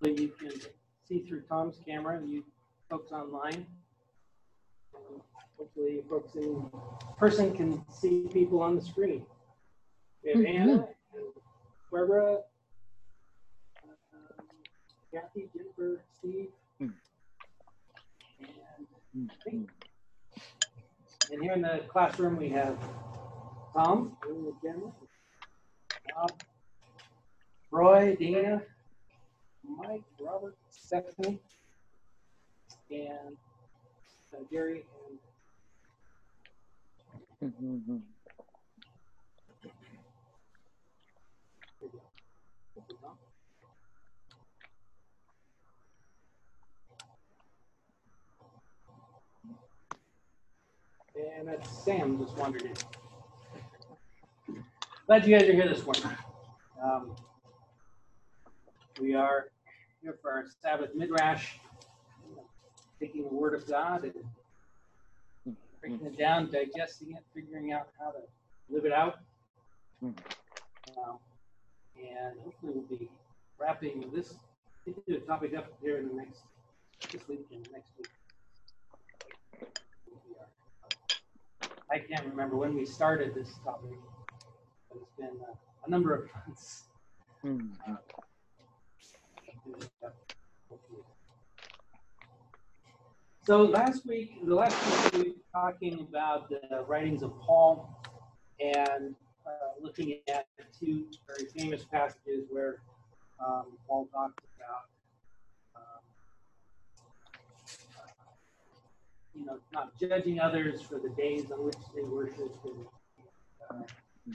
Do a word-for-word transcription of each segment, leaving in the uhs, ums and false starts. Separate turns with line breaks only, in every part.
you can see through Tom's camera, you folks online. Um, hopefully, folks in person can see people on the screen. We have mm-hmm. Anna, and Barbara, um, Kathy, Jennifer, Steve, mm. and mm-hmm. And here in the classroom we have Tom, Bob, Roy, Dana, Mike, Robert, Stephanie, and uh, Gary, and mm-hmm. and that's Sam just wandered in. Glad you guys are here this morning. Um, we are here for our Sabbath Midrash, taking the Word of God and breaking it down, digesting it, figuring out how to live it out. Um, and hopefully we'll be wrapping this into a topic up here in the next, this week and next week. I can't remember when we started this topic, but it's been uh, a number of months. Mm. Uh, so last week, the last week we were talking about the writings of Paul and uh, looking at two very famous passages where um, Paul talks about um, you know, not judging others for the days on which they worship and uh,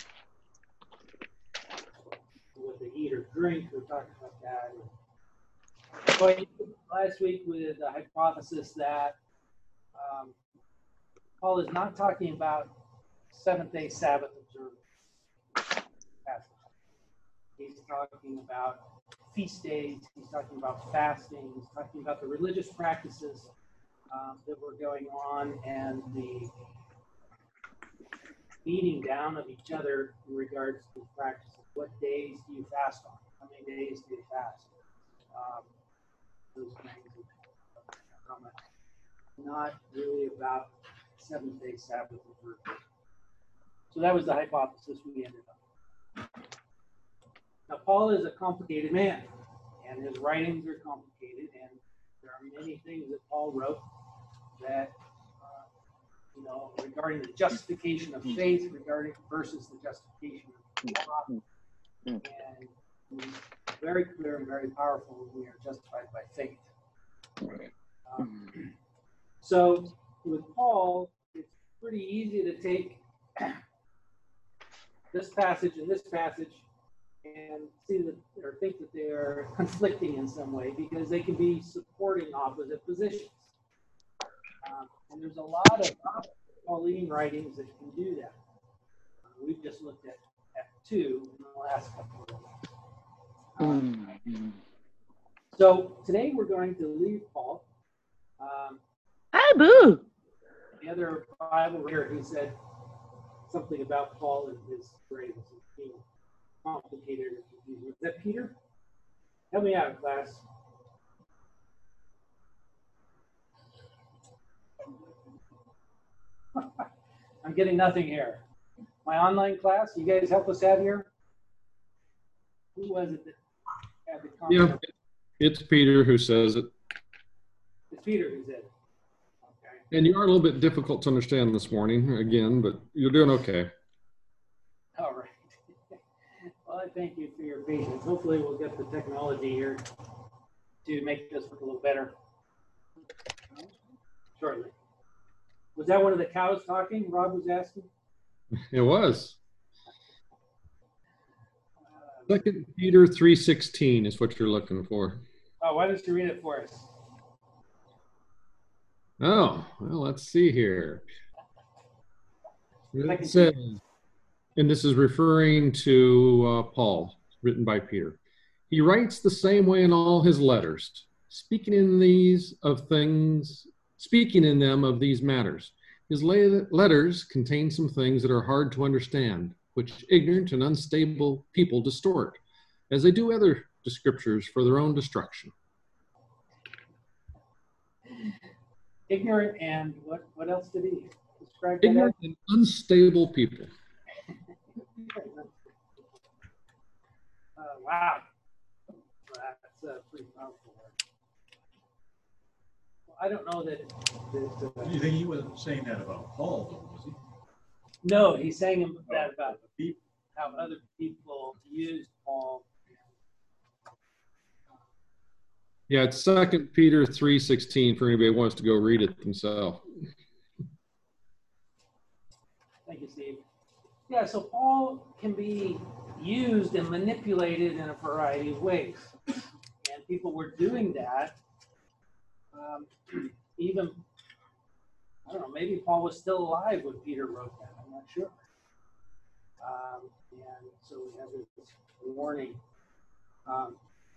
what they eat or drink. We're talking about that. And so last week with the hypothesis that um, Paul is not talking about seventh-day Sabbath observance. He's talking about feast days. He's talking about fasting. He's talking about the religious practices Um, that were going on and the beating down of each other in regards to practices. What days do you fast on? How many days do you fast? Um, those kinds of comments. Not really about seventh-day Sabbath observance. So that was the hypothesis we ended on. Now, Paul is a complicated man, and his writings are complicated, and there are many things that Paul wrote that, uh, you know, regarding the justification of faith, regarding versus the justification of law. And he's very clear and very powerful when we are justified by faith. Um, so with Paul, it's pretty easy to take this passage and this passage and see that or think that they are conflicting in some way because they can be supporting opposite positions. Um, and there's a lot of Pauline writings that can do that. Uh, we've just looked at, at two in the last couple of weeks. Um, mm-hmm. So today we're going to leave Paul. Um,
Hi, boo.
The other Bible writer, he said something about Paul and his writings being complicated or confusing. Is that Peter? Help me out, class. I'm getting nothing here. My online class, you guys help us out here? Who was it that had the comment?
Yeah, it's Peter who says it.
It's Peter who said it. Okay.
And you are a little bit difficult to understand this morning, again, but you're doing okay.
All right. Well, I thank you for your patience. Hopefully we'll get the technology here to make this look a little better shortly. Was that one of the cows talking? Rob was asking.
It was. Second Peter three sixteen is what you're looking for.
Oh, why don't you read it for us?
Oh, well, let's see here. It says, and this is referring to uh, Paul, written by Peter. He writes the same way in all his letters, speaking in these of things, speaking in them of these matters. His letters contain some things that are hard to understand, which ignorant and unstable people distort, as they do other scriptures for their own destruction.
Ignorant and what, what else did he describe that
Ignorant
as?
and unstable people.
Uh, wow. That's a pretty powerful word. Well, I don't know that. that uh,
You think he wasn't saying that about Paul, though, was he?
no, he's saying that about
people.
how other people used Paul.
Yeah, it's Second Peter three sixteen for anybody who wants to go read it themselves.
Thank you, Steve. Yeah, so Paul can be used and manipulated in a variety of ways. And people were doing that. Um, even, I don't know, maybe Paul was still alive when Peter wrote that. I'm not sure. Um, and so we have this warning. Um,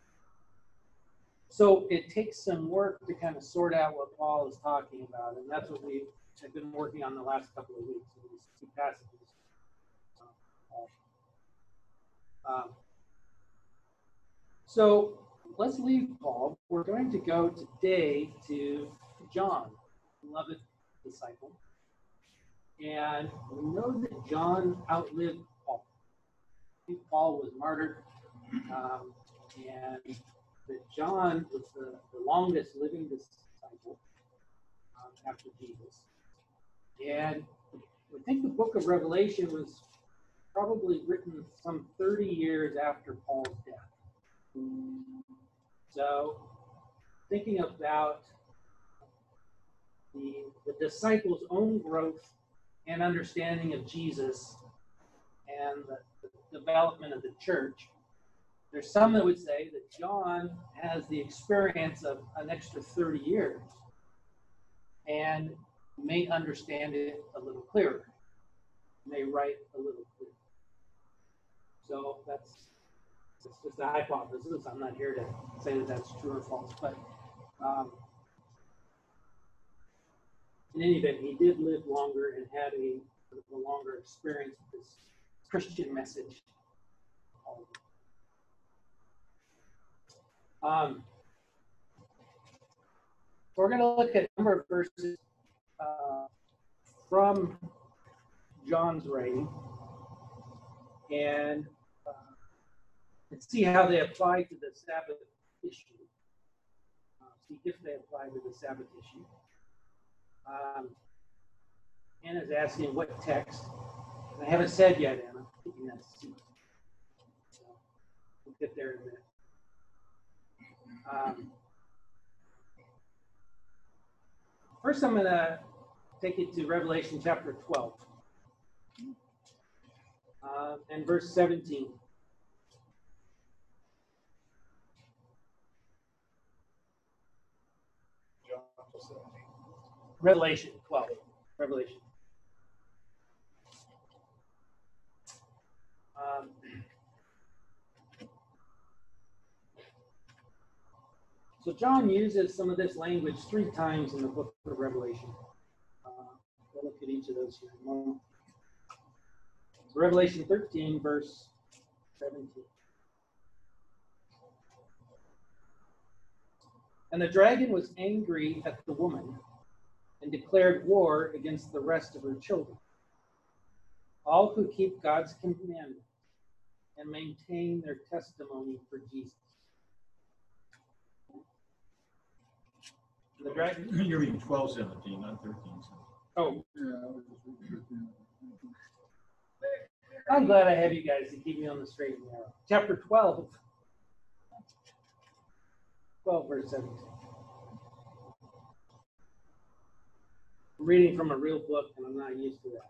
so it takes some work to kind of sort out what Paul is talking about. And that's what we have been working on the last couple of weeks, in these two passages. Um, so let's leave Paul. We're going to go today to John, beloved disciple. And we know that John outlived Paul. I think Paul was martyred, um, and that John was the, the longest living disciple um, after Jesus. And I think the book of Revelation was probably written some thirty years after Paul's death. So, thinking about the, the disciples' own growth and understanding of Jesus and the, the development of the church, there's some that would say that John has the experience of an extra thirty years and may understand it a little clearer, may write a little clearer. So that's, that's just a hypothesis. I'm not here to say that that's true or false, but um, in any event, he did live longer and had a, a longer experience with this Christian message. Um, we're going to look at a number of verses uh, from John's writing and, uh, and see how they apply to the Sabbath issue. Uh, see if they apply to the Sabbath issue. Um, Anna's asking what text. I haven't said yet, Anna. That's so we'll get there in a minute. Um, first, I'm going to take you to Revelation chapter twelve uh, and verse seventeen. Revelation twelve. Revelation. Um, so John uses some of this language three times in the book of Revelation. Uh, we'll look at each of those here in a moment. So Revelation thirteen, verse seventeen. And the dragon was angry at the woman and declared war against the rest of her children, all who keep God's commandments and maintain their testimony for Jesus. The dragon.
You're reading twelve seventeen, not thirteen.
Oh. I'm glad I have you guys to keep me on the straight and narrow. Chapter twelve. twelve, verse seventeen. I'm reading from a real book, and I'm not used to that.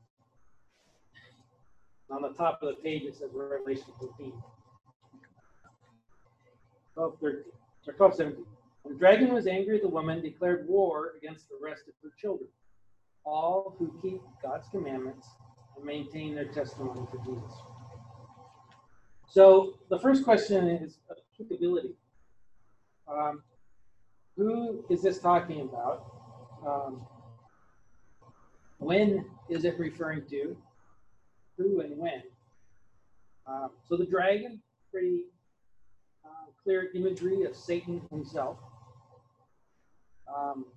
On the top of the page, it says Revelation fifteen. twelve, thirteen, or twelve, seventeen. The dragon was angry at the woman, declared war against the rest of her children, all who keep God's commandments and maintain their testimony for Jesus. So the first question is applicability. Um, who is this talking about? Um, when is it referring to? Who and when? Um, so the dragon, pretty uh, clear imagery of Satan himself. um,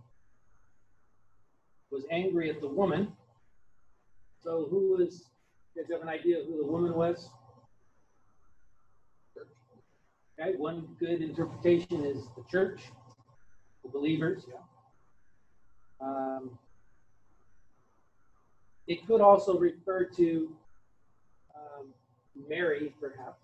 was angry at the woman. So who was, you guys have an idea of who the woman was? Okay, one good interpretation is the church, the believers. Yeah. Um, it could also refer to um, Mary, perhaps,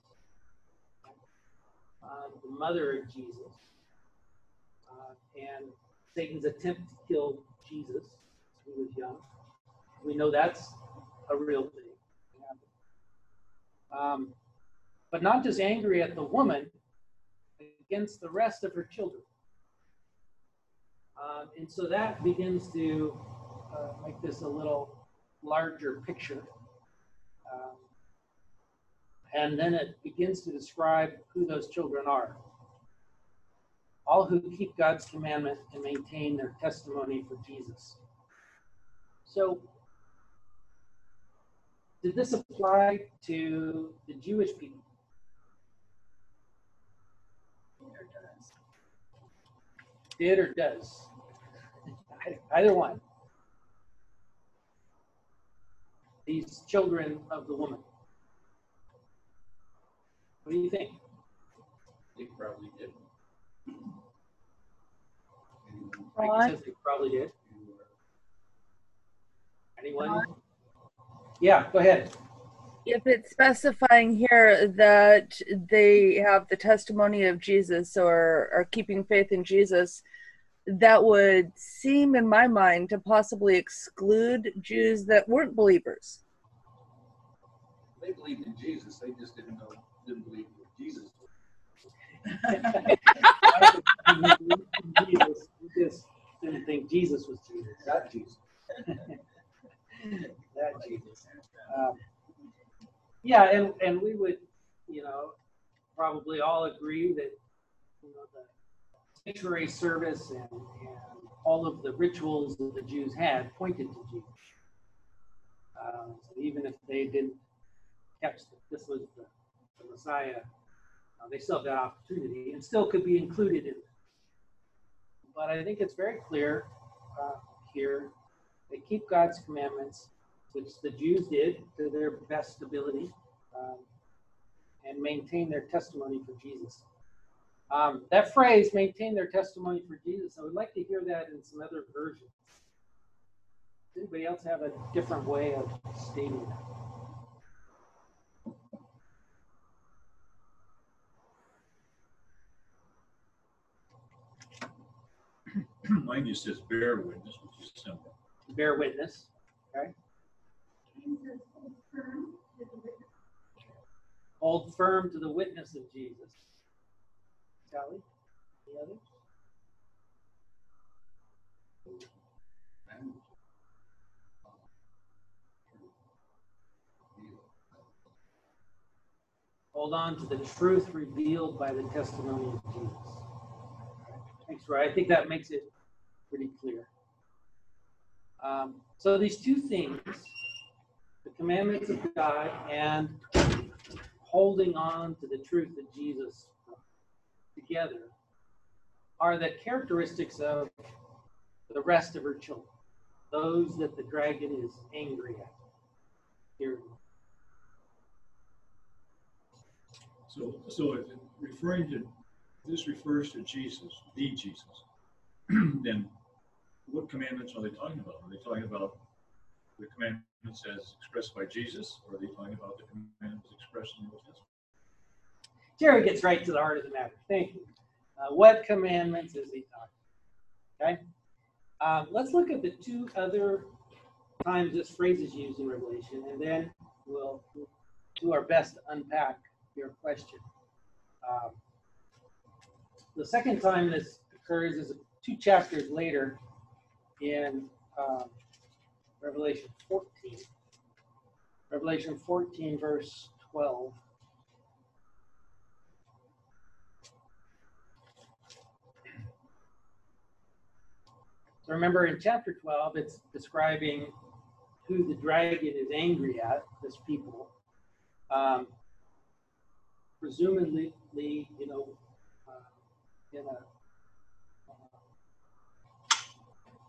uh, the mother of Jesus, uh, and Satan's attempt to kill Jesus when he was young. We know that's a real thing. Um, but not just angry at the woman, against the rest of her children. Um, and so that begins to uh, make this a little larger picture. Um, and then it begins to describe who those children are. All who keep God's commandment and maintain their testimony for Jesus. So, did this apply to the Jewish people? Did or does? Either one. These children of the woman. What do you think?
They probably did.
Frank says they probably did. Anyone? Yeah, go ahead.
If it's specifying here that they have the testimony of Jesus or are keeping faith in Jesus, that would seem in my mind to possibly exclude Jews that weren't believers.
They believed in Jesus, they just didn't know, didn't believe in Jesus.
Jesus, we just didn't think Jesus was Jesus.
Not Jesus.
That Jesus. Um, yeah, and, and we would, you know, probably all agree that, you know, the sanctuary service and, and all of the rituals that the Jews had pointed to Jesus. Um, so even if they didn't catch that this was the, the Messiah, uh, they still have that opportunity and still could be included in it. But I think it's very clear uh, here, they keep God's commandments, which the Jews did to their best ability, um, and maintain their testimony for Jesus. Um, that phrase, maintain their testimony for Jesus, I would like to hear that in some other versions. Does anybody else have a different way of stating that?
Mine just says bear witness, which is simple.
Bear witness, okay? Hold firm to the witness of Jesus. Sally, any others? Hold on to the truth revealed by the testimony of Jesus. Thanks, Roy. I think that makes it pretty clear. Um, so these two things, the commandments of God and holding on to the truth of Jesus together, are the characteristics of the rest of her children, those that the dragon is angry at. Here.
So, so if it referring to, this refers to Jesus, the Jesus, then what commandments are they talking about? Are they talking about the commandments as expressed by Jesus, or are they talking about the commandments expressed in the Old Testament?
Jerry gets right to the heart of the matter. Thank you. Uh, what commandments is he talking? Okay. Um, let's look at the two other times this phrase is used in Revelation, and then we'll, we'll do our best to unpack your question. Um, the second time this occurs is two chapters later in um, Revelation fourteen. Revelation fourteen, verse twelve. So remember, in chapter twelve, it's describing who the dragon is angry at, this people. Um, presumably, you know, uh, in a uh,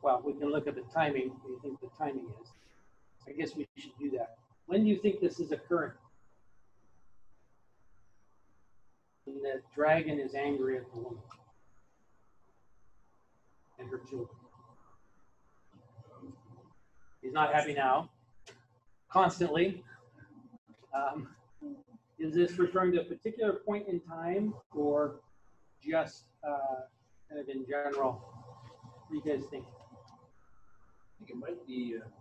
well, we can look at the timing. What do you think the timing is? I guess we should do that. When do you think this is occurring? When the dragon is angry at the woman and her children. He's not happy now. Constantly. Um, is this referring to a particular point in time or just uh, kind of in general? What do you guys think?
I think it might be, uh,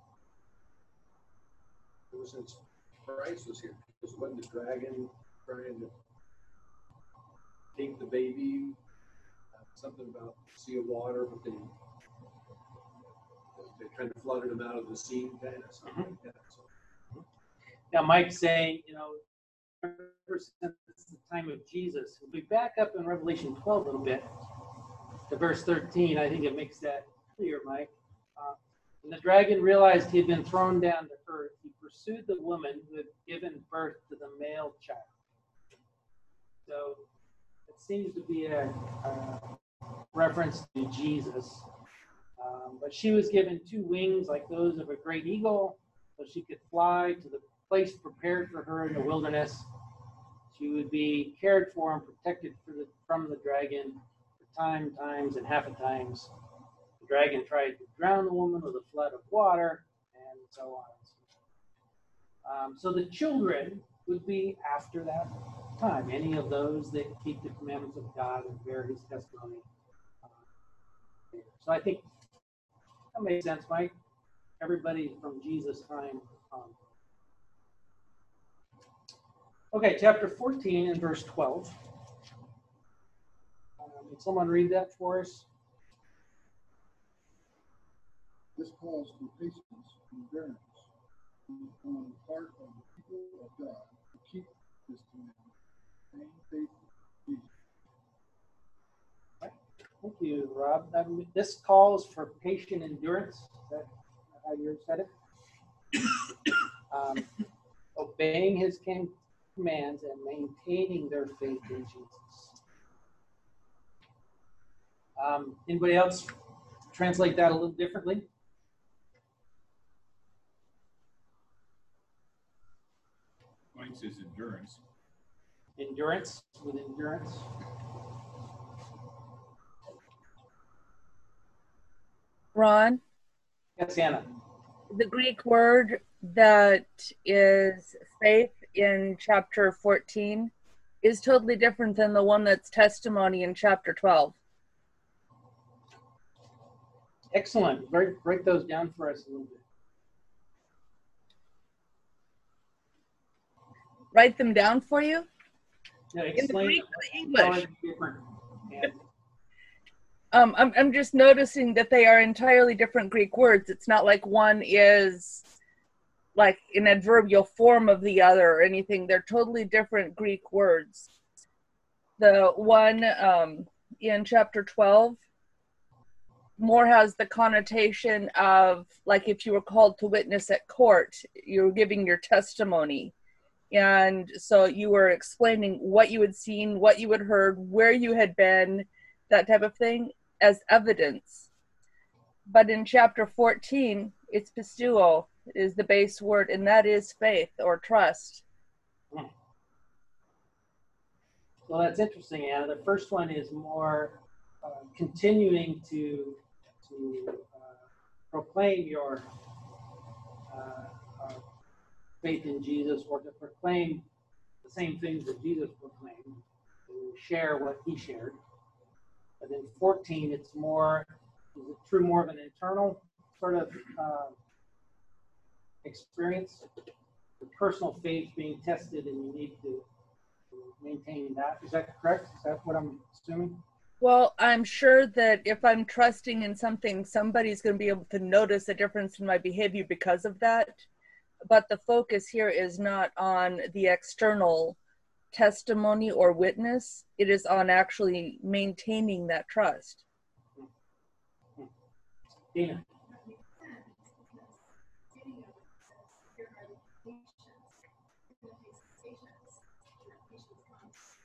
ever since Christ was here, because when the dragon trying to take the baby, uh, something about the sea of water, but they, they're trying to flood him out of the sea, kind of something like that. So.
Now, Mike's saying, you know, ever since the time of Jesus, if we back up in Revelation twelve a little bit, to verse thirteen, I think it makes that clear, Mike. Uh, when the dragon realized he had been thrown down to earth, he pursued the woman who had given birth to the male child. So it seems to be a, a reference to Jesus. Um, but she was given two wings like those of a great eagle, so she could fly to the place prepared for her in the wilderness. She would be cared for and protected for the, from the dragon for time, times, and half a times. The dragon tried to drown the woman with a flood of water, and so on. Um, so the children would be after that time. Any of those that keep the commandments of God and bear his testimony. Uh, so I think that makes sense, Mike. Everybody from Jesus' time on. Okay, chapter fourteen and verse twelve. Um, can someone read that for us?
This calls for patience and endurance on the part of the people of God to keep this commandment, staying faithful to Jesus.
Thank you, Rob. Um, this calls for patient endurance. Is that how you said it? Um, obeying his commands and maintaining their faith in Jesus. Um, anybody else translate that a little differently?
Mine says endurance.
Endurance with endurance.
Ron,
Yes, Anna.
the Greek word that is faith in chapter fourteen is totally different than the one that's testimony in chapter twelve.
Excellent. Break, break those down for us a little bit.
Write them down for you?
Yeah,
In the
explain
Greek
how
or English?
it's different. And
Um, I'm, I'm just noticing that they are entirely different Greek words. It's not like one is like an adverbial form of the other or anything. They're totally different Greek words. The one um, in chapter twelve more has the connotation of like if you were called to witness at court, you were giving your testimony. And so you were explaining what you had seen, what you had heard, where you had been, that type of thing, as evidence. But in chapter fourteen, it's pisteuo is the base word, and that is faith or trust.
well, that's interesting, Anna. The first one is more uh, continuing to to uh, proclaim your uh, uh, faith in Jesus, or to proclaim the same things that Jesus proclaimed, to share what he shared. But in fourteen, it's more, is it true more of an internal sort of uh, experience? The personal faith being tested, and you need to, to maintain that. Is that correct? Is that what I'm assuming?
Well, I'm sure that if I'm trusting in something, somebody's going to be able to notice a difference in my behavior because of that. But the focus here is not on the external testimony or witness. It is on actually maintaining that trust.
Dina.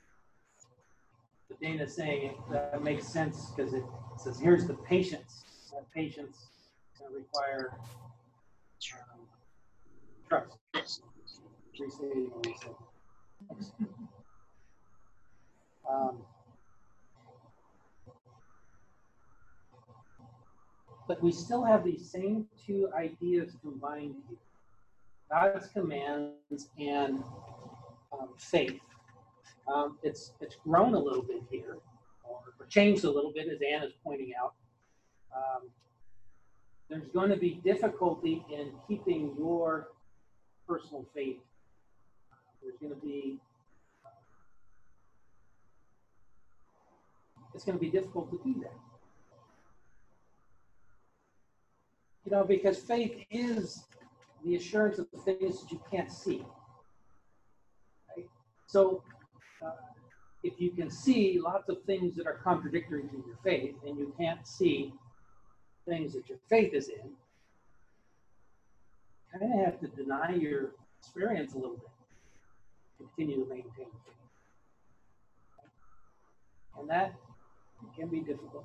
But Dana's saying it, that makes sense because it says, here's the patience. that patience is going to require um, trust. Restating what we said. Um, but we still have these same two ideas combined here. God's commands and um, faith. Um, it's it's grown a little bit here, or, or changed a little bit, as Anne is pointing out. Um, there's going to be difficulty in keeping your personal faith. There's going to be it's going to be difficult to do that. You know, because faith is the assurance of the things that you can't see. Right? So, uh, if you can see lots of things that are contradictory to your faith, and you can't see things that your faith is in, you kind of have to deny your experience a little bit to continue to maintain faith. And that can be difficult.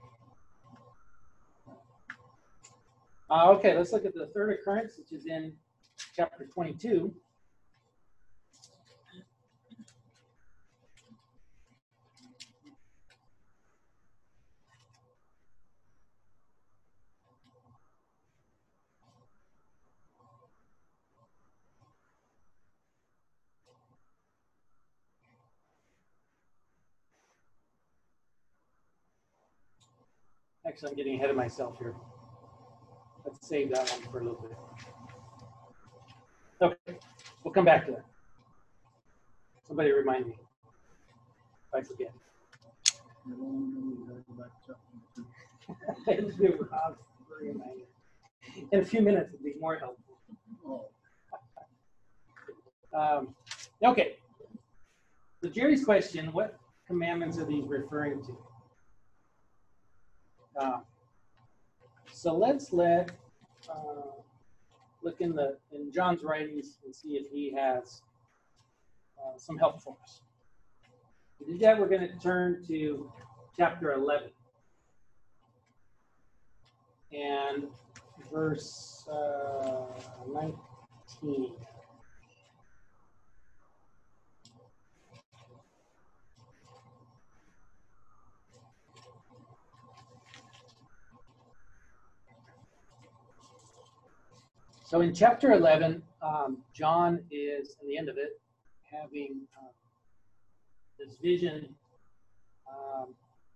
Uh, okay, let's look at the third occurrence, which is in chapter twenty-two. Actually, I'm getting ahead of myself here. Let's save that one for a little bit. Okay, we'll come back to that. Somebody remind me if I forget. In a few minutes, it'll be more helpful. Um, okay. So Jerry's question, what commandments are these referring to? Uh, so let's let uh, look in the in John's writings and see if he has uh, some help for us. To do that, we're going to turn to chapter eleven and verse uh, nineteen. So in chapter eleven, um, John is, in the end of it, having um, this vision, um,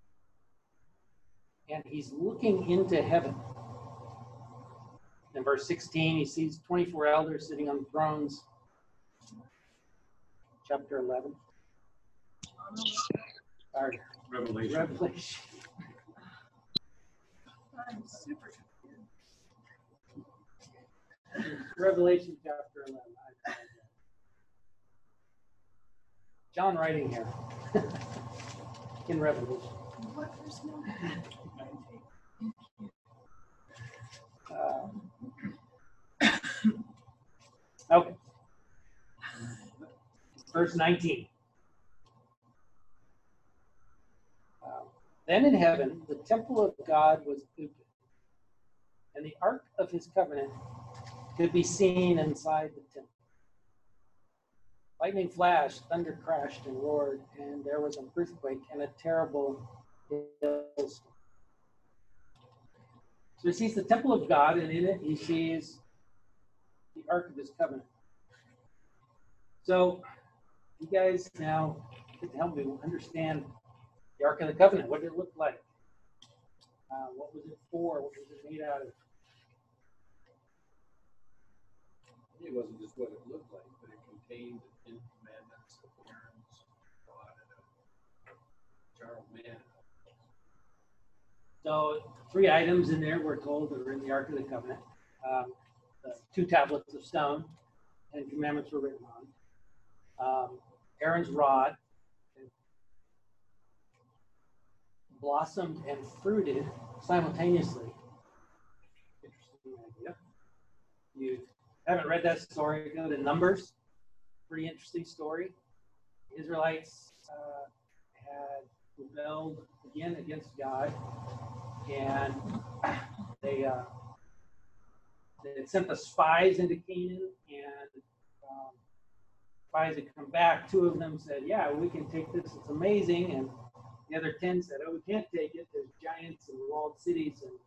and he's looking into heaven. In verse sixteen, he sees twenty-four elders sitting on thrones. Chapter eleven. Sorry.
Revelation.
Revelation.
I'm super
Revelation chapter eleven. I apologize. John writing here in Revelation.
What verse now?
Uh, okay. Verse nineteen. Uh, then in heaven, the temple of God was opened, and the ark of his covenant could be seen inside the temple. Lightning flashed, thunder crashed and roared, and there was an earthquake and a terrible hailstorm. So he sees the temple of God, and in it he sees the ark of his covenant. So you guys now can help me understand the ark of the covenant. What did it look like? Uh, what was it for? What was it made out of?
It wasn't just what it looked like, but it contained the Ten Commandments of Aaron's rod and a jar of manna.
So three items in there we're told that are in the Ark of the Covenant. Um, the two tablets of stone and commandments were written on. Um, Aaron's rod blossomed and fruited simultaneously. Interesting idea. You haven't read that story, go to Numbers. Pretty interesting story. The Israelites uh, had rebelled again against God. and they uh, they had sent the spies into Canaan, and um, spies had come back. Two of them said, "Yeah, we can take this. It's amazing," and the other ten said, "Oh, we can't take it. There's giants and walled cities." And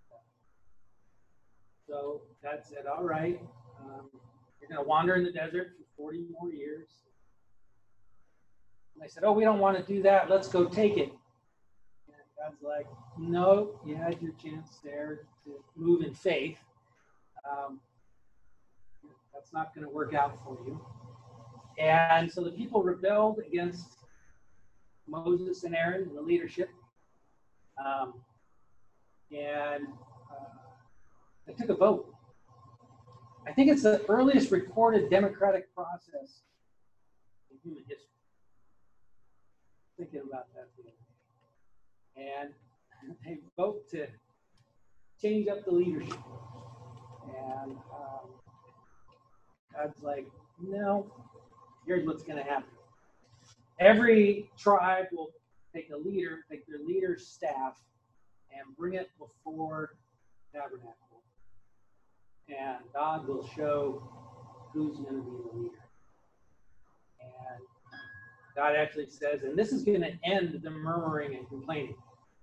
so God said, "All right, um, you're going to wander in the desert for forty more years." And they said, "Oh, we don't want to do that. Let's go take it." And God's like, "No, you had your chance there to move in faith. Um, that's not going to work out for you." And so the people rebelled against Moses and Aaron and the leadership. Um, and uh, they took a vote. I think it's the earliest recorded democratic process in human history. Thinking about that the other day. And they vote to change up the leadership. And um, God's like, "No, here's what's going to happen. Every tribe will take a leader, take their leader's staff, and bring it before the tabernacle. And God will show who's going to be the leader." And God actually says, and this is going to end the murmuring and complaining.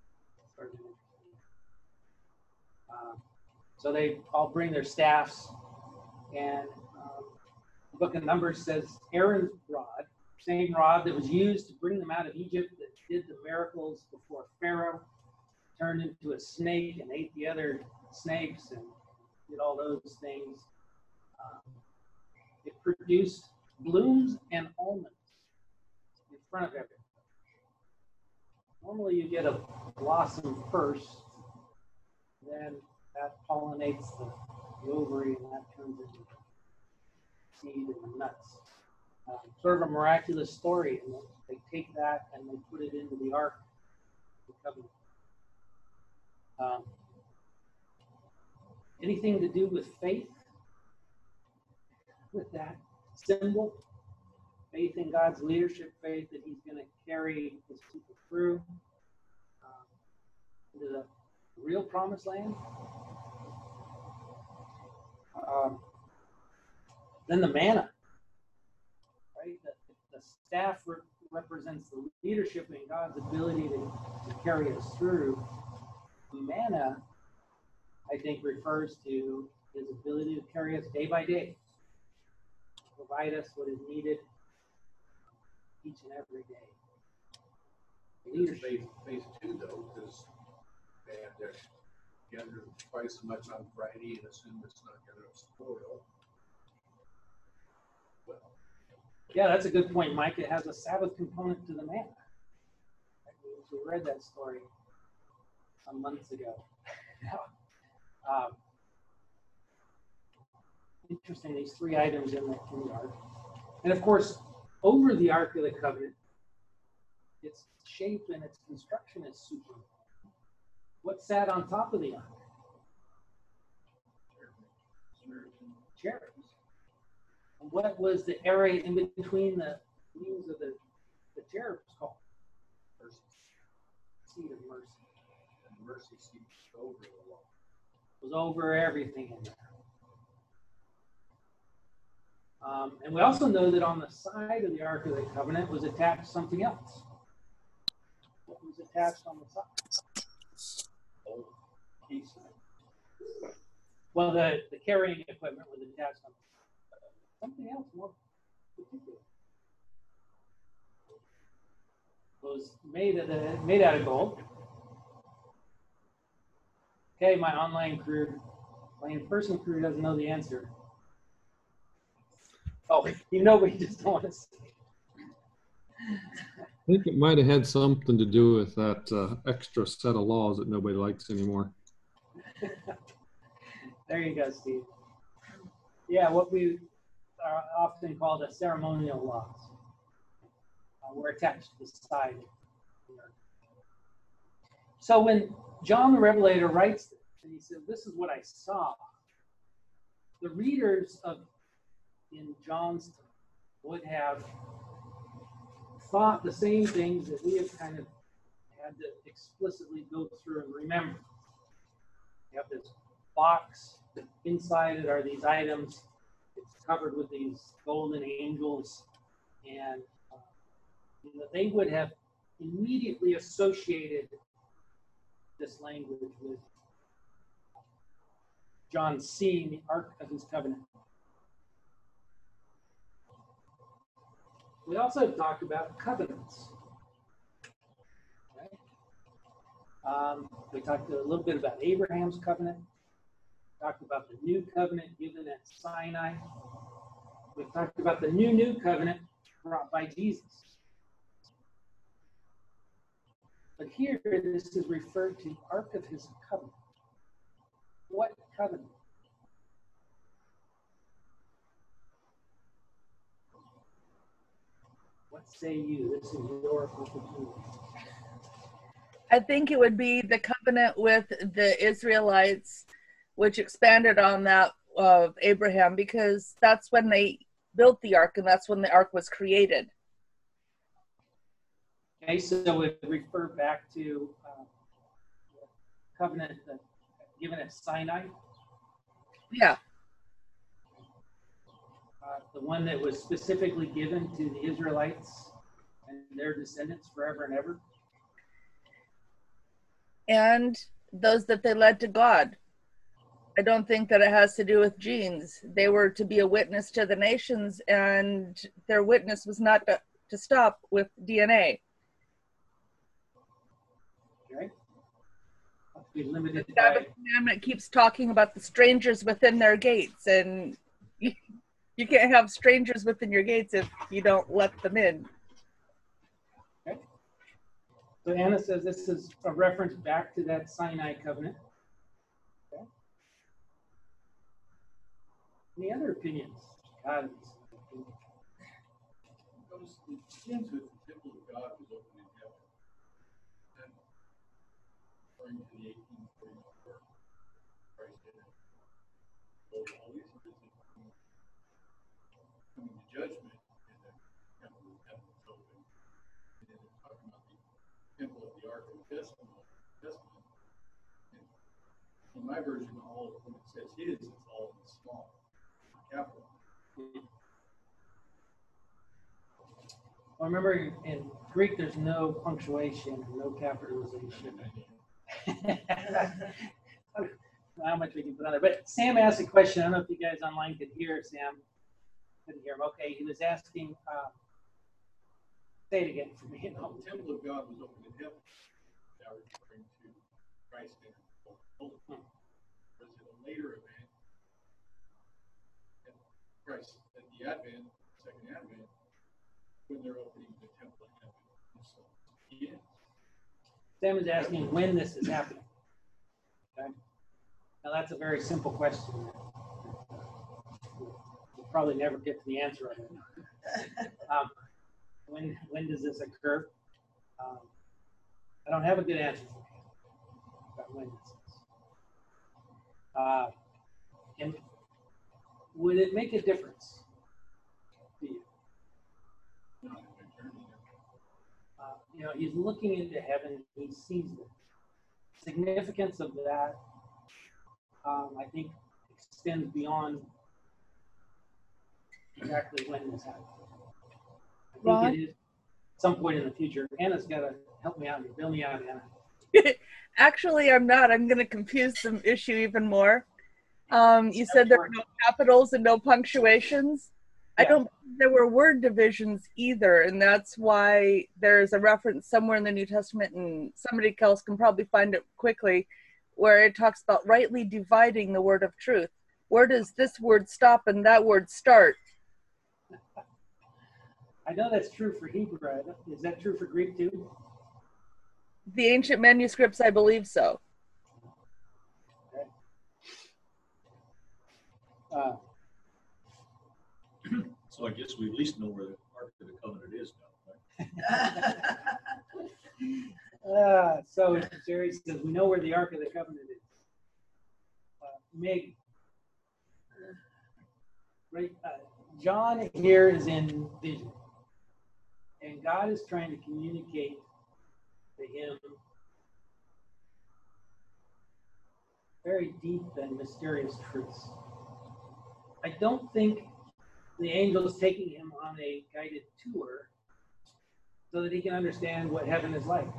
Um, so they all bring their staffs, and um, the book of Numbers says Aaron's rod, same rod that was used to bring them out of Egypt, that did the miracles before Pharaoh, turned into a snake and ate the other snakes and did all those things. Um, it produced blooms and almonds in front of everyone. Normally you get a blossom first, then that pollinates the, the ovary, and that turns into seed and nuts. Um, sort of a miraculous story, and they take that and they put it into the Ark of the Covenant. Um, anything to do with faith? With that symbol, faith in God's leadership, faith that He's going to carry His people through um, into the real promised land. Um, then the manna, right? The, the staff re- represents the leadership and God's ability to, to carry us through. The manna, I think, refers to His ability to carry us day by day, provide us what is needed each and every day.
It's phase, phase two, though, because they have to gather twice as much on Friday and assume it's not going to spoil. Well,
Yeah, that's a good point, Mike. It has a Sabbath component to the manna. We read that story some months ago. um, interesting, these three items in the, in the Ark. And of course, over the Ark of the Covenant, its shape and its construction is super. What sat on top of the Ark? Cherubs. And what was the area in between the wings of the, the cherubs called?
mercy.
Seat of mercy.
And mercy seat over the law.
It was over everything in there. Um, and we also know that on the side of the Ark of the Covenant was attached something else. What was attached on the side?
Oh,
Piece. Well, the, the carrying equipment was attached on something else more particular. It was made of the, made out of gold. Okay, my online crew, my in-person crew doesn't know the answer. Oh, you know, but you just don't want to say.
I think it might have had something to do with that uh, extra set of laws that nobody likes anymore.
There you go, Steve. Yeah, what we are often called the ceremonial laws uh, were attached to the side. So when John the Revelator writes this, and he says, "This is what I saw," the readers of in John's time would have thought the same things that we have kind of had to explicitly go through and remember. You have this box. Inside it are these items. It's covered with these golden angels. And uh, you know, they would have immediately associated this language with John seeing the Ark of his covenant. We also talked about covenants. Okay. Um, we talked a little bit about Abraham's covenant. We talked about the new covenant given at Sinai. We talked about the new new covenant brought by Jesus. But here, this is referred to the Ark of his covenant. What covenant? What say you? This is your opportunity.
I think it would be the covenant with the Israelites, which expanded on that of Abraham, because that's when they built the ark and that's when the ark was created.
Okay, so it refer back to uh, the covenant that given at Sinai.
Yeah.
Uh, the one that was specifically given to the Israelites and their descendants forever and ever.
And those that they led to God. I don't think that it has to do with genes. They were to be a witness to the nations, and their witness was not to, to stop with D N A.
Okay. Have to be limited
The
by.
Sabbath commandment keeps talking about the strangers within their gates, and you, you can't have strangers within your gates if you don't let them in.
Okay. So Anna says this is a reference back to that Sinai covenant. Okay. Any other opinions? God,
Notice it begins with the temple of God was open in heaven. And according to the eighteen forty-four, Christ did it. So always coming to judgment, and the temple of heaven was open. And then it's talking about the temple of the Ark of the Testament. Testament. And in my version, all when it says his, it's all in small, capital.
Well, remember in, in Greek, there's no punctuation, no capitalization. I don't know how much we can put on there. But Sam asked a question. I don't know if you guys online could hear Sam. Couldn't hear him. Okay, he was asking, uh, say it again for me.
The temple of God was open in heaven. Now referring to Christ in holy. Was it a later event? And Christ at the Advent, second Advent, when they're opening the temple of heaven. So, yeah.
Sam is asking when this is happening. Okay. Now that's a very simple question. We'll probably never get to the answer of it. Um, when when does this occur? Um, I don't have a good answer for you about when this is. Uh, and would it make a difference to you? Uh, you know, he's looking into heaven. He sees the significance of that. Um, I think extends beyond exactly when this happened. I think
Ron?
it is some point in the future. Anna's got to help me out here. Bill me out, Anna.
Actually, I'm not. I'm going to confuse the issue even more. Um, you said there were no capitals and no punctuations. I
Yeah.
don't think there were word divisions either, and that's why there's a reference somewhere in the New Testament, and somebody else can probably find it quickly, where it talks about rightly dividing the word of truth. Where does this word stop and that word start?
I know that's true for Hebrew. I don't- Is that true for Greek too?
The ancient manuscripts, I believe so.
Okay. Uh,
So I guess we at least know where the Ark of the Covenant is now, right?
uh, so Jerry says, we know where the Ark of the Covenant is. Uh, Meg, right? Uh, John here is in vision. And God is trying to communicate to him very deep and mysterious truths. I don't think the angel is taking him on a guided tour so that he can understand what heaven is like.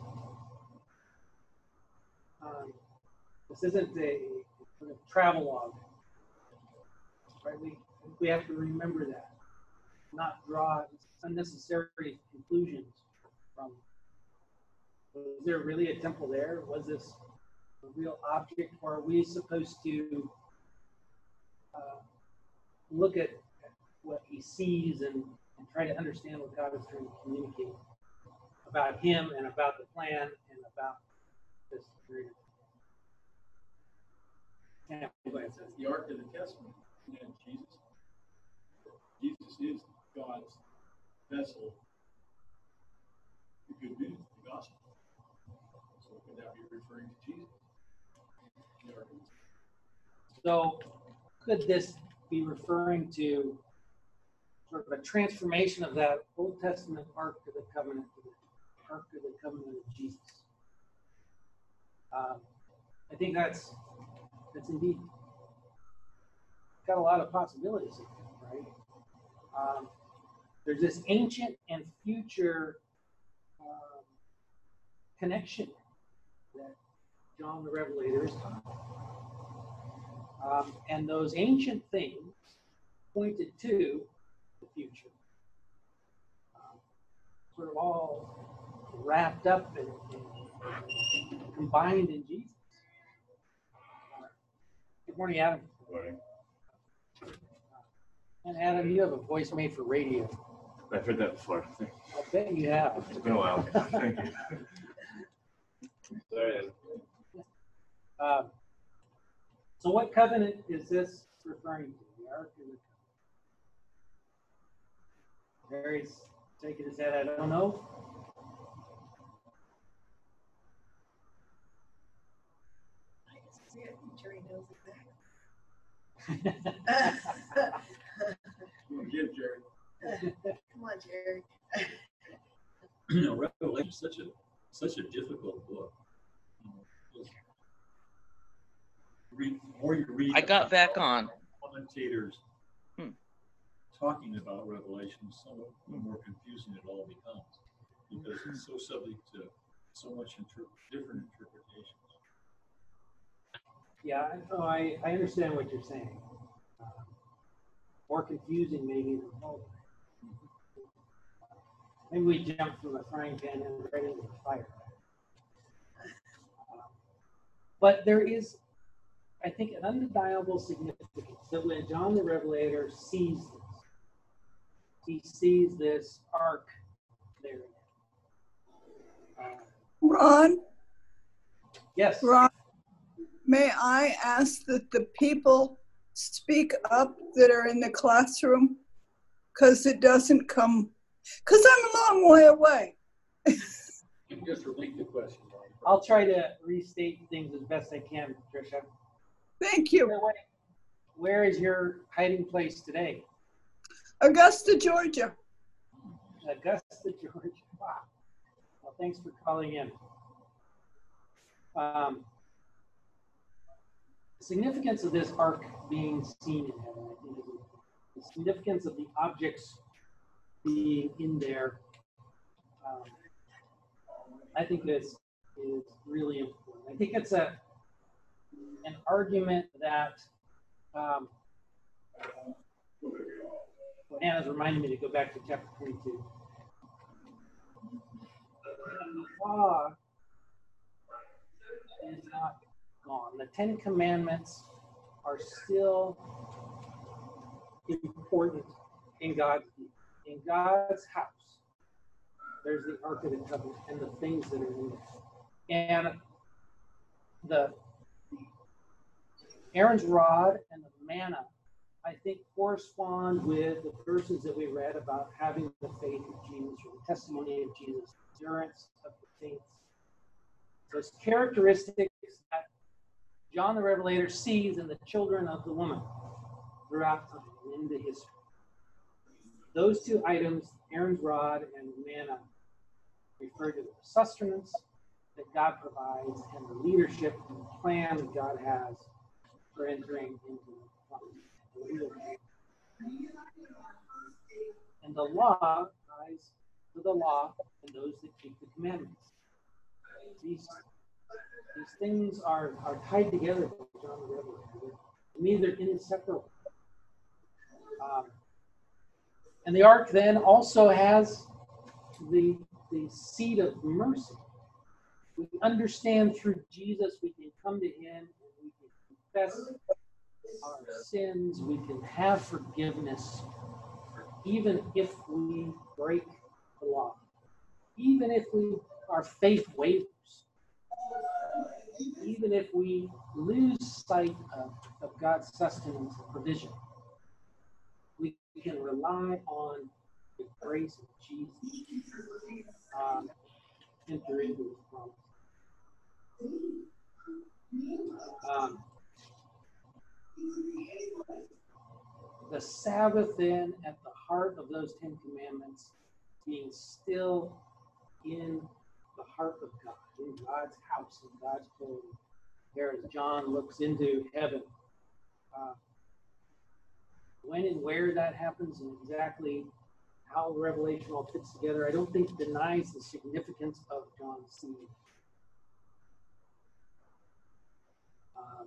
Um, this isn't a, a travel log, right? We, we have to remember that, not draw unnecessary conclusions from, was there really a temple there? Was this a real object, or are we supposed to uh, look at what he sees and, and try to understand what God is trying to communicate about him and about the plan and about this period? Yeah, go ahead.
It says the Ark of the Testament, and Jesus. Jesus is God's vessel, the good news, the gospel. So could that be referring to Jesus? The Ark of the Testament.
So could this be referring to sort of a transformation of that Old Testament Ark of the Covenant to the Ark of the Covenant of Jesus? Um, I think that's that's indeed got a lot of possibilities in it, right? Um, there's this ancient and future um, connection that John the Revelator is talking about. Um, and those ancient things pointed to the future, um, sort of all wrapped up and, and combined in Jesus. Uh, good morning, Adam.
Good morning.
And Adam, you have a voice made for radio.
I've heard that before.
I bet you have.
It's been a while. Thank you. Sorry.
Uh, so what covenant is this referring to? The Ark of the Covenant. Barry's shaking his head, I don't know.
I can see it. Jerry knows exactly.
Come on, give Jerry.
Come on, Jerry.
You know, Revelation is such a such a difficult book. You know, read, the more you read,
I got
about
back on.
commentators
Hmm.
talking about Revelation, so the more confusing it all becomes because it's so subject to so much inter- different interpretations.
Yeah, I, I, I understand what you're saying. Um, more confusing maybe than both. Maybe we jump from the frying pan and right into the fire. Um, but there is, I think, an undeniable significance that when John the Revelator sees this, he sees this ark there. Uh,
Ron,
yes.
Ron, may I ask that the people speak up that are in the classroom? Because it doesn't come, because I'm a long way away.
Just repeat the question.
I'll try to restate things as best I can, Tricia.
Thank you.
Where, where is your hiding place today?
Augusta, Georgia.
Augusta, Georgia. Wow. Well, thanks for calling in. Um, the significance of this ark being seen in heaven, I think, is the significance of the objects being in there. Um, I think this is really important. I think it's a an argument that um, well, Hannah's reminding me to go back to chapter twenty-two. The law is not gone. The Ten Commandments are still important in God's in God's house. There's the Ark of the Covenant and the things that are in there. And the Aaron's rod and the manna, I think, correspond with the verses that we read about having the faith of Jesus or the testimony of Jesus, endurance of the saints. Those characteristics that John the Revelator sees in the children of the woman throughout time and into history. Those two items, Aaron's rod and manna, refer to the sustenance that God provides and the leadership and the plan that God has for entering into the promise. And the law ties to the law and those that keep the commandments. These, these things are, are tied together by John the Revelator. To me, they're inseparable. Um, and the ark then also has the, the seat of mercy. We understand through Jesus, we can come to him and we can confess our sins. We can have forgiveness, even if we break the law, even if we our faith wavers, even if we lose sight of, of God's sustenance and provision. We can rely on the grace of Jesus um, and enter into his promise. Um, the Sabbath then at the heart of those Ten Commandments being still in the heart of God, in God's house, in God's home. There as John looks into heaven. Uh, when and where that happens and exactly how Revelation all fits together, I don't think denies the significance of John's scene. Um,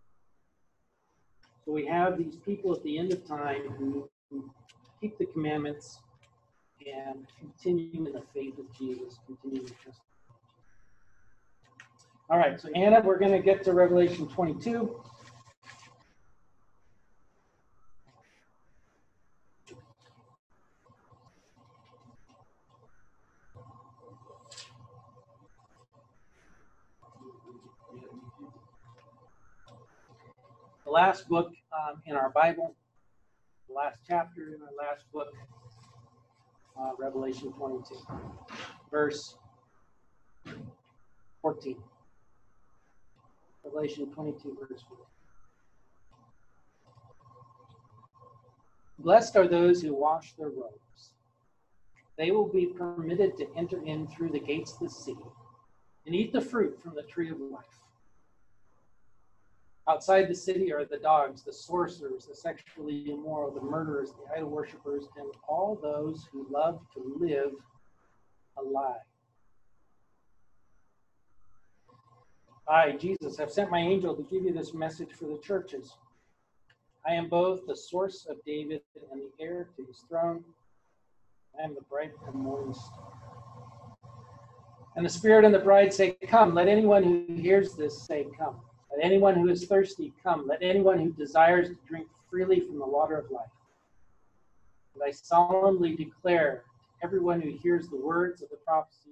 so we have these people at the end of time who, who keep the commandments and continue in the faith of Jesus, continue to trust. All right, so Anna, we're going to get to Revelation twenty-two. The last book um, in our Bible, the last chapter in our last book, uh, Revelation twenty-two, verse fourteen. Revelation twenty-two, verse fourteen. Blessed are those who wash their robes. They will be permitted to enter in through the gates of the city and eat the fruit from the tree of life. Outside the city are the dogs, the sorcerers, the sexually immoral, the murderers, the idol worshippers, and all those who love to live a lie. I, Jesus, have sent my angel to give you this message for the churches. I am both the source of David and the heir to his throne. I am the bright and morning star. And the Spirit and the bride say, come. Let anyone who hears this say, come. Let anyone who is thirsty come. Let anyone who desires to drink freely from the water of life. And I solemnly declare to everyone who hears the words of the prophecy,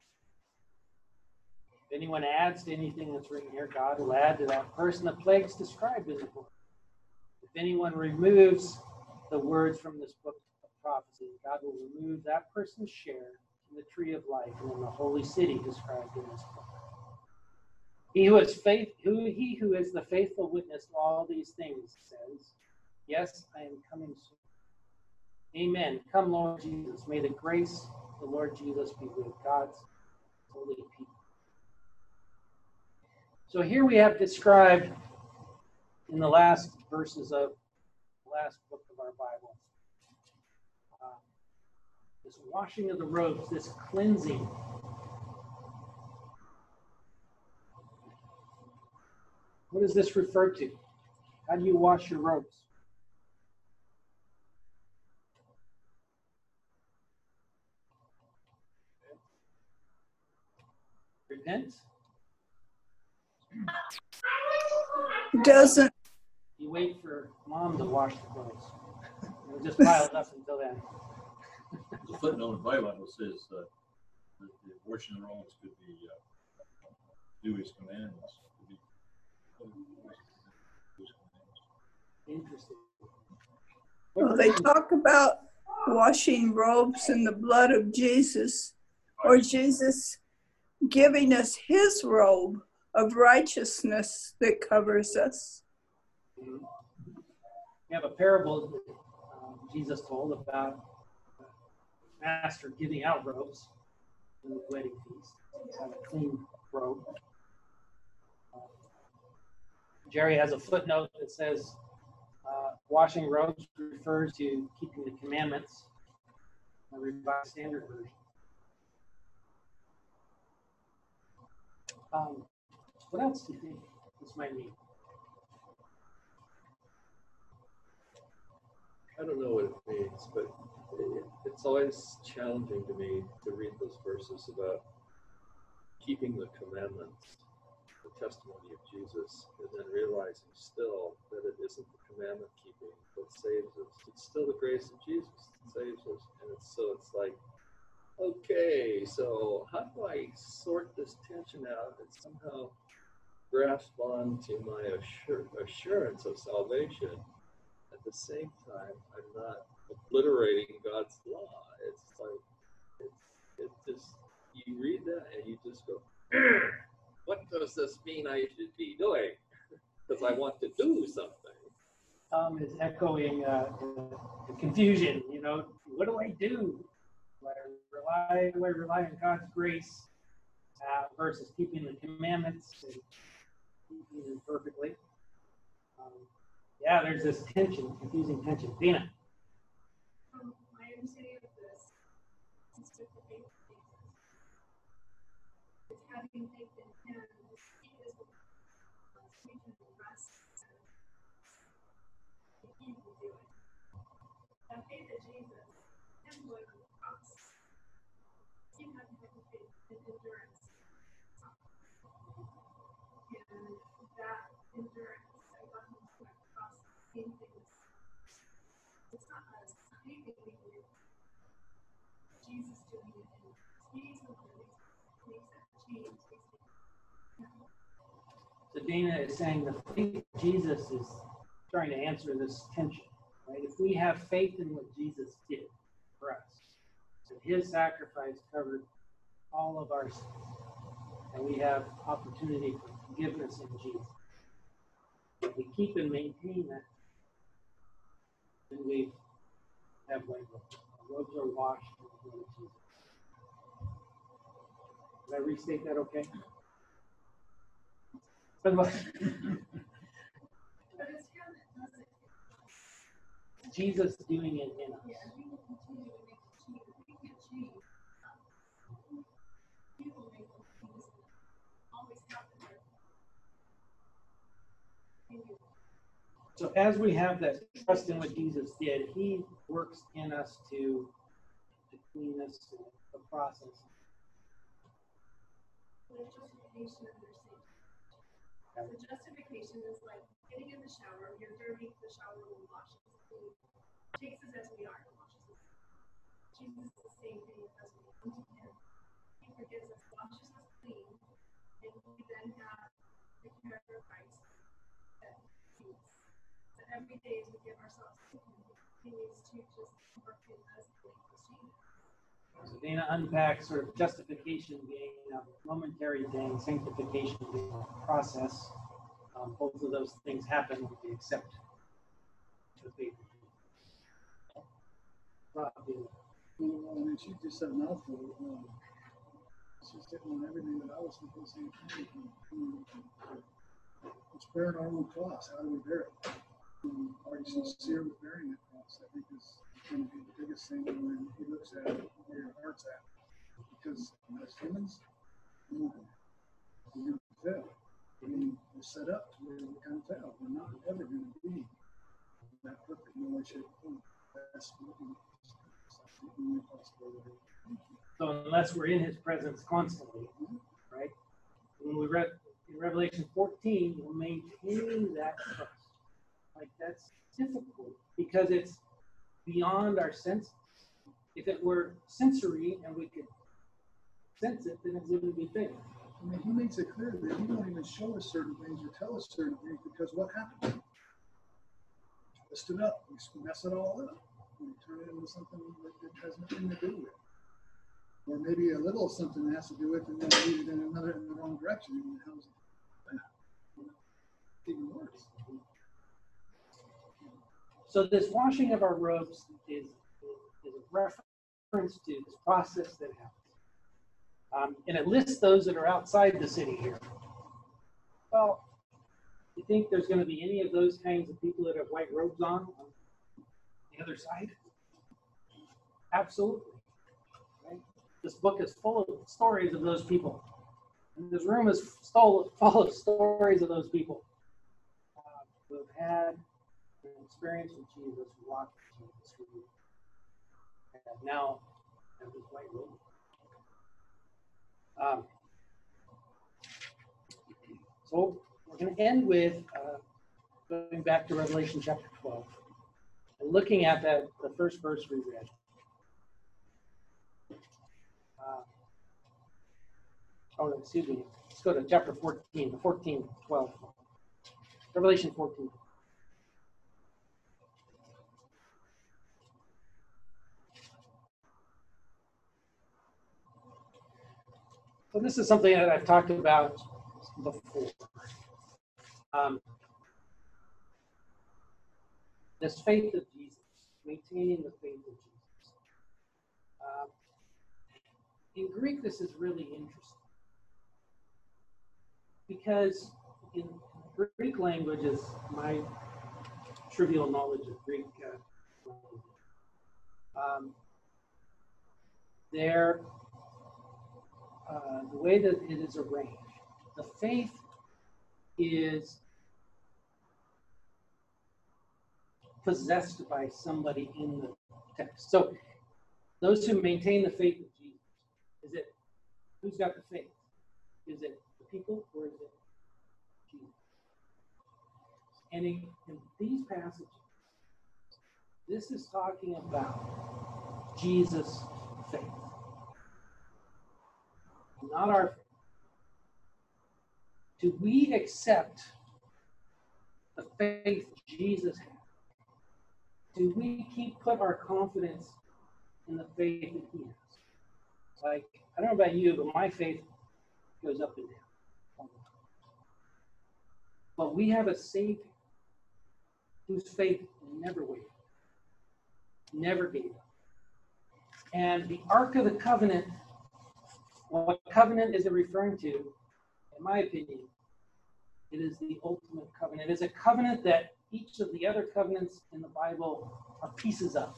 if anyone adds to anything that's written here, God will add to that person the plagues described in the book. If anyone removes the words from this book of prophecy, God will remove that person's share in the tree of life and in the holy city described in this book. He who is faith, who he who is the faithful witness to all these things says, yes, I am coming soon. Amen. Come, Lord Jesus. May the grace of the Lord Jesus be with God's holy people. So here we have described in the last verses of the last book of our Bible, uh, this washing of the robes, this cleansing. What does this refer to? How do you wash your robes? Repent?
Doesn't.
You wait for mom to wash the clothes. It'll just pile it up until then.
The footnote in my Bible says uh, that the washing of robes could be uh, do his commandments. Could be,
Interesting.
Well, they talk about washing robes in the blood of Jesus, or Jesus giving us his robe of righteousness that covers us.
We have a parable that uh, Jesus told about the master giving out robes. in the wedding feast. Have a clean robe. Uh, Jerry has a footnote that says uh, washing robes refers to keeping the commandments, the Revised Standard Version. Um, what else do you think this might mean?
I don't know what it means, but it, it's always challenging to me to read those verses about keeping the commandments, the testimony of Jesus, and then realizing still that it isn't the commandment keeping that saves us. It's still the grace of Jesus that saves us. And it's, so it's like, okay, so how do I sort this tension out and somehow grasp on to my assur- assurance of salvation? At the same time, I'm not obliterating God's law. It's like, it's, it just, you read that and you just go, what does this mean I should be doing? Because I want to do something.
Tom is echoing uh, the, the confusion, you know, what do I do? Do I rely, do I rely on God's grace uh, versus keeping the commandments and keeping them perfectly? Um, yeah, there's this tension, confusing tension. Dina.
Um, my understanding of this is with the faith of Jesus. It's having faith in Him. He is the one we can rest and He will do it. That faith in Jesus, Him going on the cross, He had to have faith in endurance. And that endurance that got Him to that cross, same things. It's not us, it's not anything we can do. Jesus doing it, and He's the one that makes that change.
So Dana is saying the faith of Jesus is trying to answer this tension, right? If we have faith in what Jesus did for us, that His sacrifice covered all of our sins, and we have opportunity for forgiveness in Jesus. If we keep and maintain that, then we have white robes. Our robes are washed in the blood of Jesus. Did I restate that okay? But what-
But it's Him that does it.
Jesus doing it in us.
Yeah, He will continue to make the change. We can't change. He will make those changes. Always happen there. Thank you.
So as we have that trust in what Jesus did, He works in us to, to clean us, the process.
The justification of your sin. The justification is like getting in the shower, you're dirty, the shower will wash us clean. Takes us as we are and washes us. Jesus is the same thing as we come to Him. He forgives us, washes us clean, and we then have the character of Christ that sees. So every day as we give ourselves to Him, He continues to just work in us and make those changes.
So Dana unpacks sort of justification being a momentary thing, sanctification being a process. Um, both of those things happen when we accept the faith. Rob, you-
Well, I mean, she just said a mouthful. Um, she's hitting on everything that I was thinking the same thing. Um, It's bearing our own cross. How do we bear it? Um, are you sincere with bearing that cross? I think is going to be the biggest thing when He looks at where your heart's at. Because as humans, um, we're going to fail. I mean, we're set up to where we're going to fail. We're not ever going to be that perfect in no way, shape, or form. That's what we
So unless we're in His presence constantly, right? When we read in Revelation fourteen, we'll maintain that trust. Like that's difficult because it's beyond our senses. If it were sensory and we could sense it, then it wouldn't be faith.
I mean, He makes it clear that He won't even show us certain things or tell us certain things because what happens? We stood up, we mess it all up. We turn it into something that, that has nothing to do with it. Or maybe a little something that has to do with it and then lead it in another in the wrong direction. And how is it even worse?
So this washing of our robes is, is a reference to this process that happens. Um, and it lists those that are outside the city here. Well, you think there's going to be any of those kinds of people that have white robes on on the other side? Absolutely. Right? This book is full of stories of those people. And this room is full of stories of those people uh, who have had an experience with Jesus, who walked with Jesus, who have now have this white robe. Um, so we're going to end with uh, going back to Revelation chapter twelve and looking at that the first verse we read. Uh, oh, excuse me. Let's go to chapter fourteen, the fourteen, twelve. Revelation fourteen. So this is something that I've talked about before. Um, this faith of Jesus, maintaining the faith of Jesus. Um, in Greek, this is really interesting because in Greek language is my trivial knowledge of Greek uh, language. Um, there. Uh, the way that it is arranged, the faith is possessed by somebody in the text. So those who maintain the faith of Jesus, is it, who's got the faith? Is it the people or is it Jesus? And in, in these passages, this is talking about Jesus' faith. Not our faith. Do we accept the faith Jesus had? Do we keep put our confidence in the faith that he has? Like, I don't know about you, but my faith goes up and down. But we have a Savior whose faith never wavered, never gave up. And the Ark of the Covenant, what covenant is it referring to? In my opinion, it is the ultimate covenant. It is a covenant that each of the other covenants in the Bible are pieces of.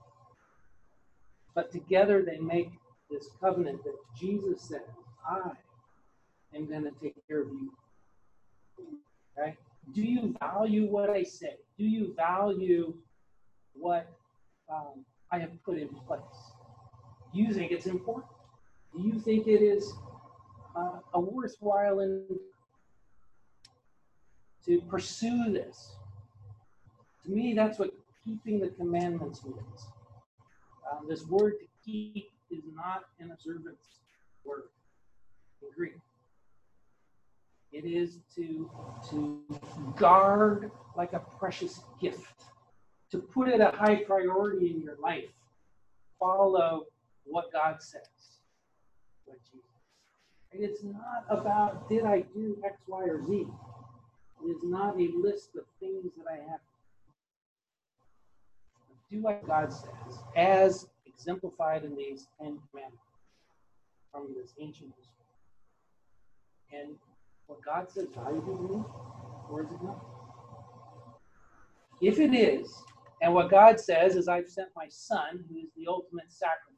But together they make this covenant that Jesus said, I am going to take care of you. Right? Do you value what I say? Do you value what um, I have put in place? Do you think it's important? Do you think it is uh, a worthwhile in, to pursue this? To me, that's what keeping the commandments means. Um, this word to keep is not an observance word in Greek. It is to, to guard like a precious gift, to put it a high priority in your life. Follow what God says. What Jesus. And it's not about did I do X, Y, or Z. It is not a list of things that I have. Do what God says, as exemplified in these Ten Commandments from this ancient history. And what God says valuable to me, or is it not? If it is, and what God says is I've sent my Son, who is the ultimate sacrifice,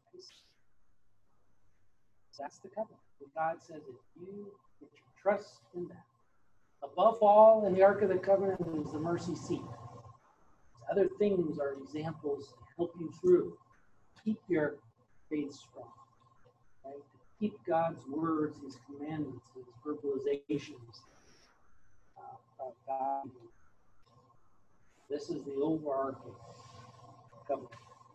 that's the covenant. What God says if you put your trust in that. Above all, in the Ark of the Covenant is the mercy seat. Other things are examples to help you through. Keep your faith strong. Right? Keep God's words, his commandments, his verbalizations uh, of God. This is the overarching covenant.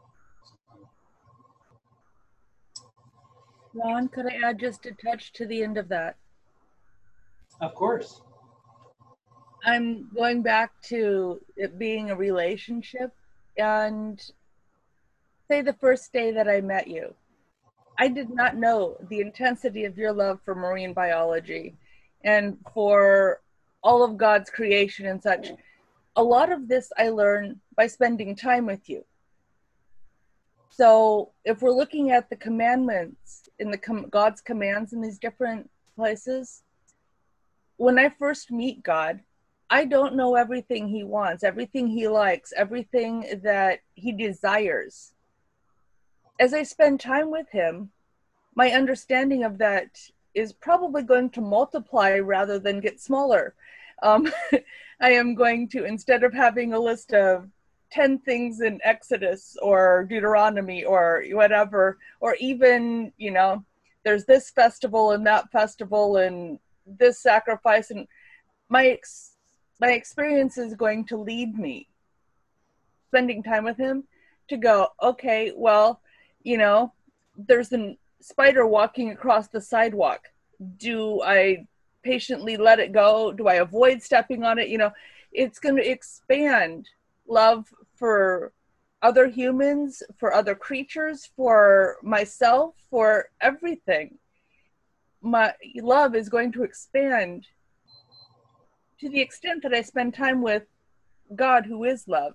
Ron, could I add just a touch to the end of that?
Of course.
I'm going back to it being a relationship, and say the first day that I met you, I did not know the intensity of your love for marine biology and for all of God's creation and such. A lot of this I learned by spending time with you. So if we're looking at the commandments in the com- God's commands in these different places, when I first meet God, I don't know everything he wants, everything he likes, everything that he desires. As I spend time with him, my understanding of that is probably going to multiply rather than get smaller. Um, I am going to, instead of having a list of ten things in Exodus or Deuteronomy or whatever, or even, you know, there's this festival and that festival and this sacrifice, and my ex- my experience is going to lead me, spending time with him, to go, okay, well, you know, there's a spider walking across the sidewalk. Do I patiently let it go? Do I avoid stepping on it? You know, it's going to expand love for other humans, for other creatures, for myself, for everything. My love is going to expand to the extent that I spend time with God, who is love.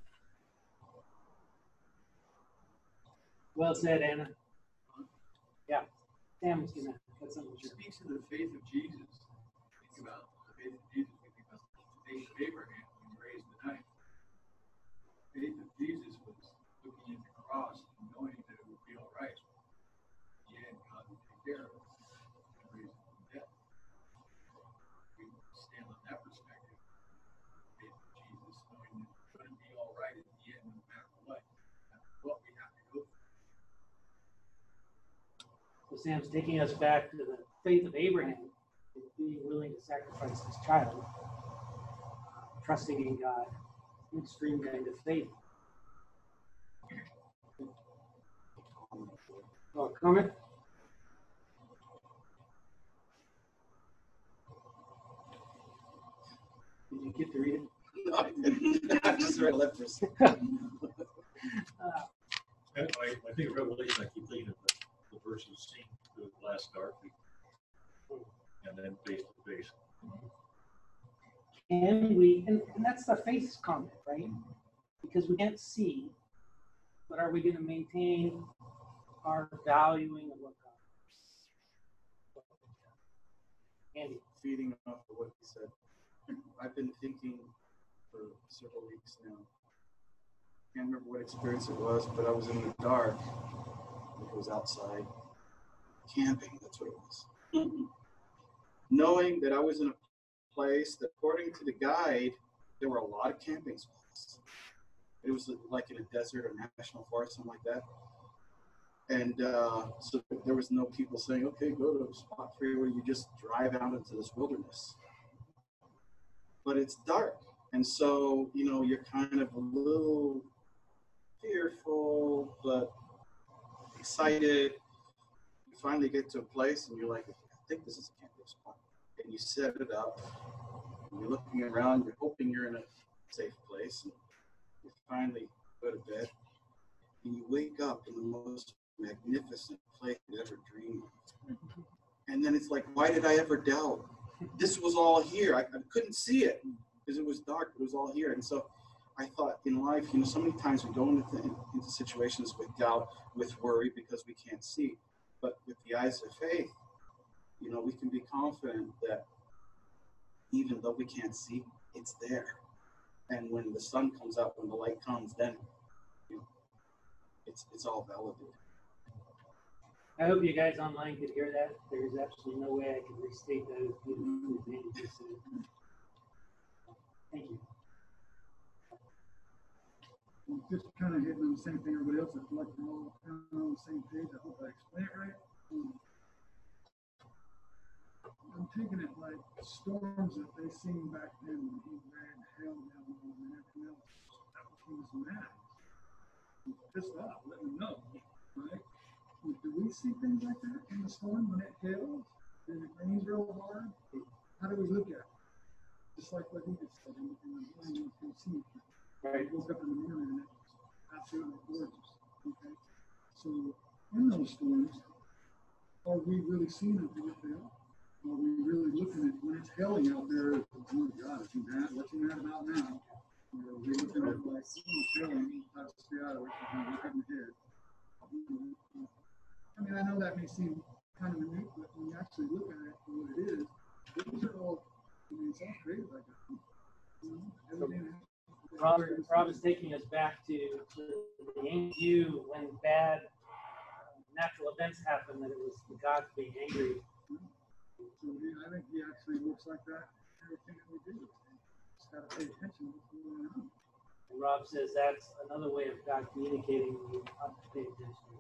Well said, Anna. Yeah, Sam was gonna put something.
It speaks to the faith of Jesus. Think about the faith of Jesus. We think about the faith of Abraham when he raised the knife. The faith of Jesus was looking at the cross and knowing that it would be all right. In the end, God would take care of it and raise him from death. We stand on that perspective. The faith of Jesus, knowing that it's going to be all right at the end, no matter what. That's what we have to go through.
So Sam's taking us back to the faith of Abraham, being willing to sacrifice his child, uh, trusting in God, an extreme kind of faith. Oh, comment? Did you get to read it?
No, I didn't. I just read left for a second.
Uh,
I, I think Revelation, I keep thinking of the, the verses seen through the glass darkly, and then face to face.
Can we, and, and that's the faith comment, right? Because we can't see, but are we going to maintain our valuing of what God is? Andy.
Feeding off of what he said, I've been thinking for several weeks now. Can't remember what experience it was, but I was in the dark. It was outside camping. That's what it was. Knowing that I was in a place that, according to the guide, there were a lot of camping spots. It was like in a desert or national forest, something like that. And uh, so there was no people saying, okay, go to a spot three where you just drive out into this wilderness. But it's dark. And so, you know, you're kind of a little fearful, but excited. You finally get to a place and you're like, I think this is a camping spot. And you set it up. And you're looking around, you're hoping you're in a safe place. And you finally go to bed. And you wake up in the most magnificent place you ever dreamed of. And then it's like, why did I ever doubt? This was all here. I, I couldn't see it because it was dark. It was all here. And so I thought in life, you know, so many times we go into, th- into situations with doubt, with worry, because we can't see. But with the eyes of faith, you know, we can be confident that even though we can't see, it's there. And when the sun comes up, when the light comes, then you know, it's it's all validated.
I hope you guys online could hear that. There's absolutely no way I could restate that as beautifully as Andy just said. Thank you.
Just kind of hitting on the same thing everybody else. I feel like we're all kind of on the same page. I hope I explain it right. Um, I'm taking it like storms that they seen back then when he ran hell down on and everything else. That was, he was mad. He was pissed off, let me know, right? Do we see things like that in the storm when it hails and it rains real hard? How do we look at it? Just like what he just said in the morning, you can see.
Right.
I woke up in the morning and it was absolutely gorgeous. Okay. So in those storms, are we really seeing it when it hails? Are we really looking at when it's hailing out there? Oh my God, is he mad? What's he mad about now? Or are we looking at like, oh, it's hailing, I have to stay out of it, I'm looking ahead. Everything.
Rob, Rob is taking us back to, to the ancient view when bad uh, natural events happen, that it was the gods being angry.
So he- I think he actually looks like that, in everything that we do. Just gotta pay attention to what's going on.
And Rob says that's another way of God communicating when you have to pay attention.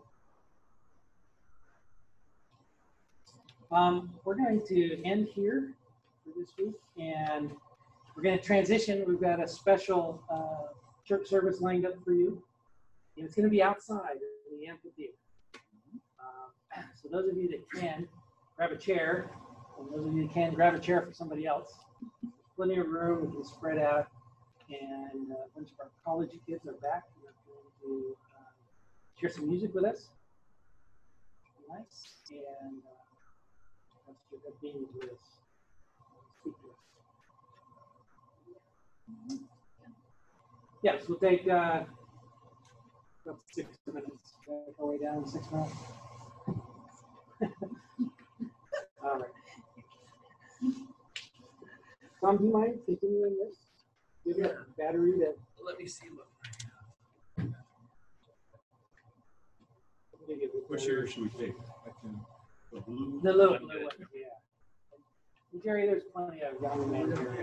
Um, we're going to end here for this week, and we're going to transition. We've got a special uh, church service lined up for you, and it's going to be outside in the amphitheater. Uh, so those of you that can, grab a chair, and those of you that can, grab a chair for somebody else. Plenty of room. We can spread out, and uh, a bunch of our college kids are back. They're going to uh, share some music with us. Nice, and uh, that's what being with us. Speak to us. Yeah, so we'll take uh, about six minutes. Back our way down six minutes. All right. Tom, do you mind continuing this? You got a battery that.
Let me see what.
Which area should we take? I can, the blue?
The little blue one, yeah. And Jerry, there's plenty of young men here.